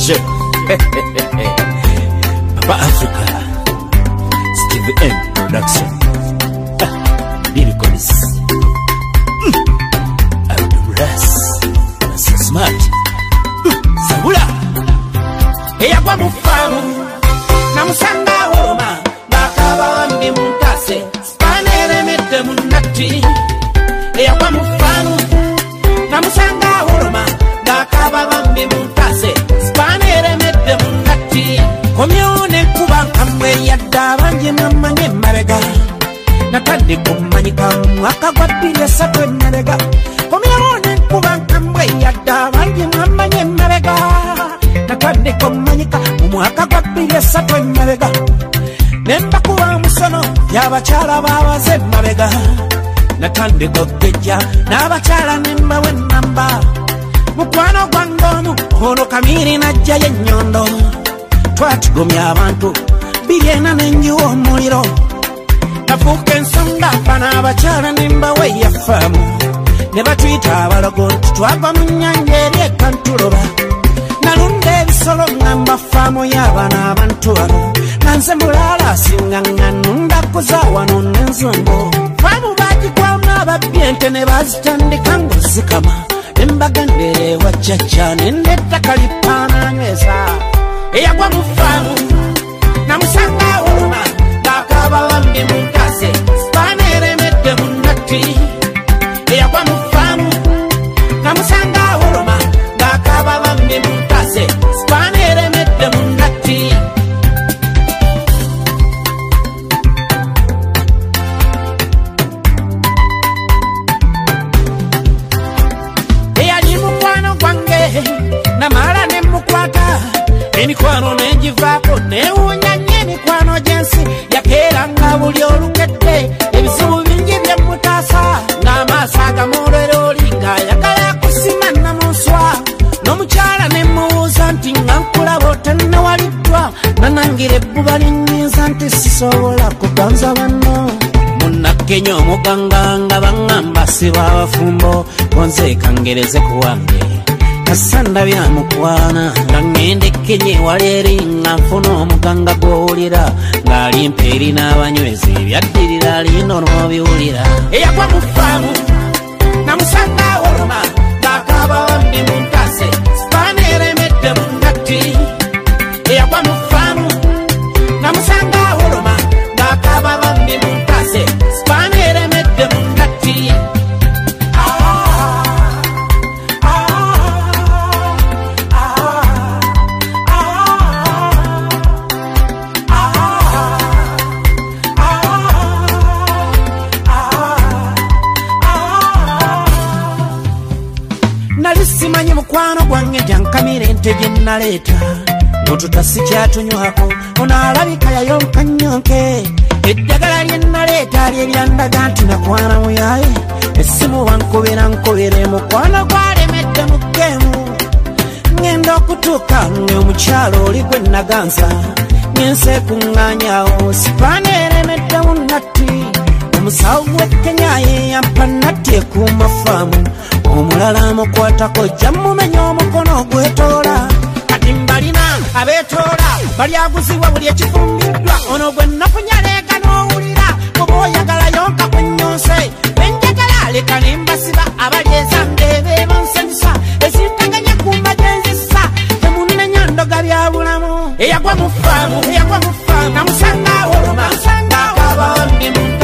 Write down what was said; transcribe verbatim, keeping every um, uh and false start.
Chef Papa Africa Steve M Production Billy Collins Abdul Ras So smart Sabula Eya kwa mufamu Na musanga uruma Bakaba wambi mutase Spanere mete munati Eya kwa mufamu Na musanga uruma Bakaba wambi mutase Spanere mete munati Komyone kuba kamwe yadda Banji mama nye marega Nakandi kumanyika Mwaka kwa pile satwe marega Komyone kuba kamwe yadda Banji mama nye marega Nakandi kumanyika Mwaka kwa pile satwe marega Nemba kuwa musono Yabachala bawaze marega Nakandi gogeja Nabachala nemba wenamba Mukwano gwangomu Ono kamiri na jaye nyondo Twatugumya abantu Biryena nenjiwo muliro Nafuka ensonga Bana abachala nemba weyafamu Nebatwita abalogo Twava mu nyanja eri ekantuloba Nalunde ebisolo ngamba famu y'abana abantu bano Nanze mulala singanga nunda kuzawano n'enzongo Famu bagikwamu ababyente ne bazitandika ng'ozikama Embagandere wachacha n'ettaka lipaana nyweza Eyagwa mu famu namusanga uluma Bakaba wambi munkase Spaneremedde munnatti Eyagwa mu famu namusanga uluma Bakaba wambi munkase Spaneremedde munnatti Eyali mukwano gwange namala ne mukwata Emikwano nenjivaako newunya nnyo emikwano gyensi yakeeranga buli olukette ebizibu bingi byemmutaasa ng'amaaso agamolwera oli ng'ayagala kusima namuswa n'omukyala ne mubuuza nti nga nkulaba otannawaliddwa nanangira ebbuba linnyiza nti sisobola kuganza banno munnakenya omuganga nga baŋŋamba siba abafumbo konze kangereze ku wange Kasanda bya mukwana nga ngende kenye waleri nga nfuna omuganga gw'owulira ng'alimpa eri n'abanywezi byaddirira lino n'obiwulira eyagwa mu faamu namusanga oluma ng'akaaba wambi munkase Spaneremedde munnatti eyagwa mu faamu namusanga oluma ng'akaaba wambi munkase Spaneremedde munnatti Simanyi mukwano gwange jankamira ente gye naleeta n'otutasi kyatunywako ono alabika yayonka nnyonke eddagala lye naleeta lyeryandaga nti nakwana muyaye essimu bankubira nkubire mukwano gwalemedde mu geemu ngenda okutuuka ng'omukyalo oli gwe naganza ngense kuŋŋaanyaawo Spaneremedde mu nnatti omusawo w'ekenya yeyampa nnatti ekuuma faamu omulala mukwatako jammumenya omukono gwetoola kati mbalina abeetoola bali aguzibwa buli ekifumbiddwa ono gwe nafunya leega n'owulira kuba oyagala yonka ku nnyonse benjagala leka ne mbasiba abali ezandeebe bonsanyusa ezintaganya kumba gyenzisa temunenya ndoga bya bulamu eyagwa mu faamu eyagwa mu faamu namusanga oluma namusanga akaba wambi mu